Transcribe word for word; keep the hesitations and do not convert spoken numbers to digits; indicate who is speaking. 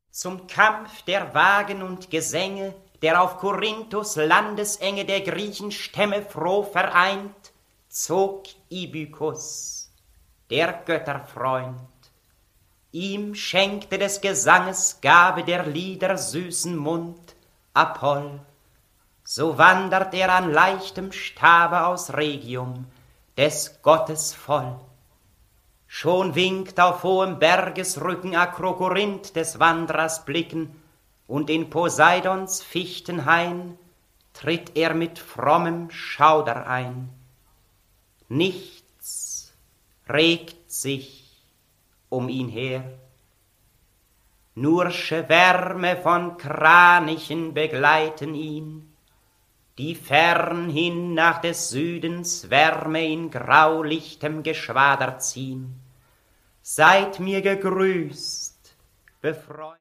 Speaker 1: Zum Kampf der Wagen und Gesänge, der auf Korinthos Landesenge der Griechenstämme froh vereint, zog Ibykus, der Götterfreund. Ihm schenkte des Gesanges Gabe der Lieder süßen Mund Apoll. So wandert er an leichtem Stabe aus Regium, des Gottes voll. Schon winkt auf hohem Bergesrücken Akrokorinth des Wandrers Blicken, und in Poseidons Fichtenhain tritt er mit frommem Schauder ein. Nichts regt sich um ihn her, nur Schwärme von Kranichen begleiten ihn, die fernhin nach des Südens Wärme in graulichtem Geschwader ziehen. Seid mir gegrüßt, befreundet.